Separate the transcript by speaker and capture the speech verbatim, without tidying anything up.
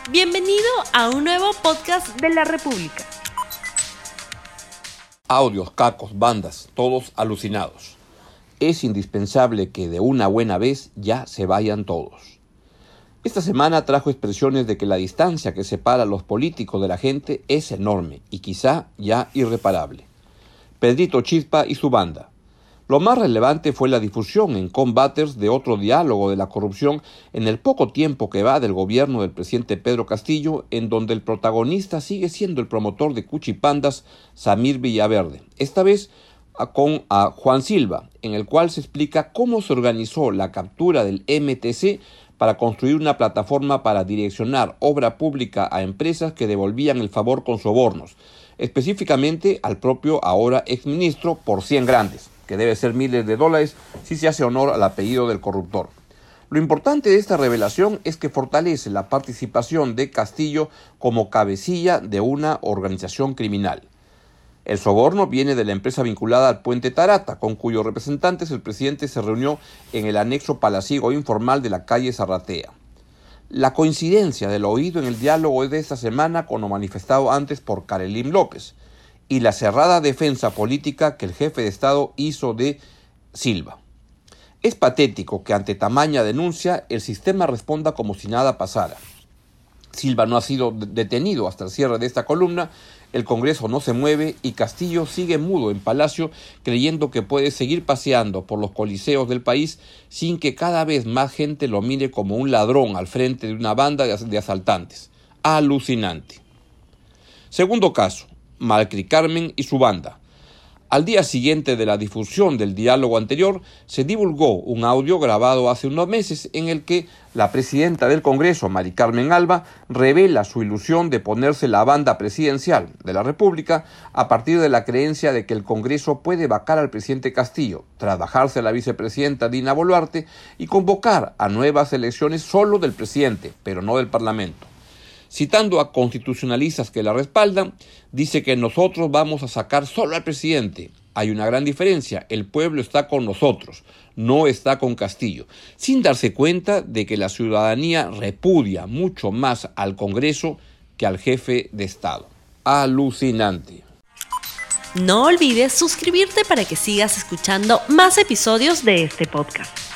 Speaker 1: Bienvenido a un nuevo podcast de la República.
Speaker 2: Audios, cacos, bandas, todos alucinados. Es indispensable que de una buena vez ya se vayan todos. Esta semana trajo expresiones de que la distancia que separa a los políticos de la gente es enorme y quizá ya irreparable. Pedrito Chispa y su banda. Lo más relevante fue la difusión en Combaters de otro diálogo de la corrupción en el poco tiempo que va del gobierno del presidente Pedro Castillo, en donde el protagonista sigue siendo el promotor de Cuchipandas, Samir Villaverde, esta vez con a Juan Silva, en el cual se explica cómo se organizó la captura del M T C para construir una plataforma para direccionar obra pública a empresas que devolvían el favor con sobornos, específicamente al propio ahora exministro por cien grandes, que debe ser miles de dólares si se hace honor al apellido del corruptor. Lo importante de esta revelación es que fortalece la participación de Castillo como cabecilla de una organización criminal. El soborno viene de la empresa vinculada al Puente Tarata, con cuyos representantes el presidente se reunió en el anexo palaciego informal de la calle Zarratea. La coincidencia de lo oído en el diálogo de esta semana con lo manifestado antes por Karelim López y la cerrada defensa política que el jefe de Estado hizo de Silva. Es patético que ante tamaña denuncia el sistema responda como si nada pasara. Silva no ha sido detenido hasta el cierre de esta columna, el Congreso no se mueve y Castillo sigue mudo en Palacio, creyendo que puede seguir paseando por los coliseos del país sin que cada vez más gente lo mire como un ladrón al frente de una banda de asaltantes. Alucinante. Segundo caso, Mari Carmen y su banda. Al día siguiente de la difusión del diálogo anterior, se divulgó un audio grabado hace unos meses en el que la presidenta del Congreso, Mari Carmen Alba, revela su ilusión de ponerse la banda presidencial de la República a partir de la creencia de que el Congreso puede vacar al presidente Castillo, tras bajarse a la vicepresidenta Dina Boluarte y convocar a nuevas elecciones solo del presidente, pero no del Parlamento. Citando a constitucionalistas que la respaldan, dice que nosotros vamos a sacar solo al presidente. Hay una gran diferencia, el pueblo está con nosotros, no está con Castillo, sin darse cuenta de que la ciudadanía repudia mucho más al Congreso que al jefe de Estado. Alucinante.
Speaker 1: No olvides suscribirte para que sigas escuchando más episodios de este podcast.